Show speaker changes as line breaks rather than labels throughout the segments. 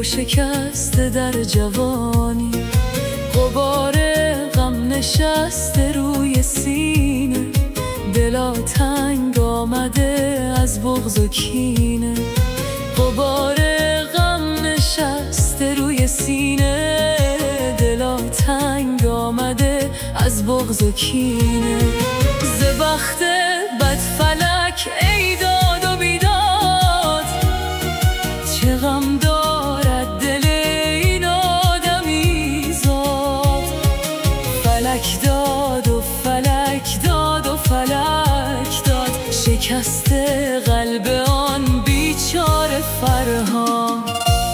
و شکسته در جوانی، غبار غم نشسته روی سینه، دلا تنگ آمده از بغض و کینه. غبار غم نشسته روی سینه، دلا تنگ آمده از بغض و کینه. ز بخت بد فلک ای داد و بیداد، چه غم دارد دل این آدمی زاد. فلک داد و فلک داد و فلک داد، شکست قلب آن بیچاره فرهاد.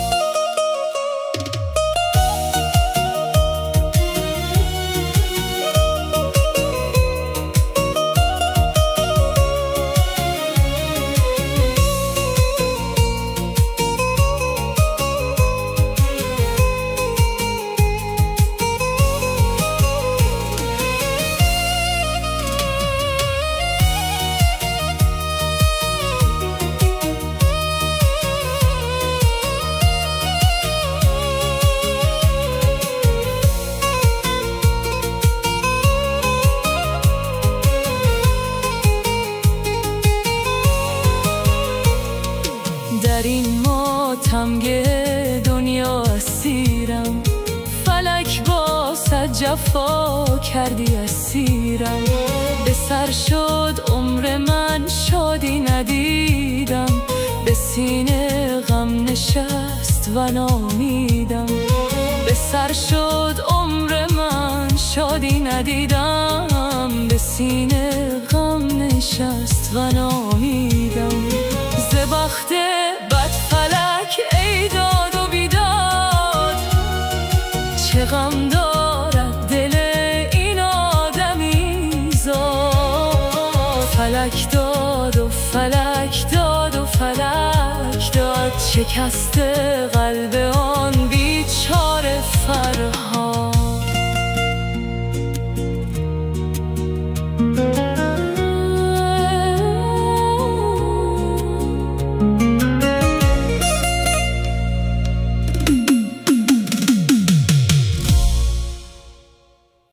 در این ماتمگه دنیا اسیرم، فلک با صد جفا کردی اسیرم. به سر شد عمر من شادی ندیدم، به سینه غم نشست و نامیدم. به سر شد عمر من شادی ندیدم، به سینه غم نشست و نامیدم. ز بخت بد فلک ای داد و بیداد، چه غم دارد دل این آدمی زاد. فلک داد و فلک داد و فلک داد، شکست قلب آن بیچاره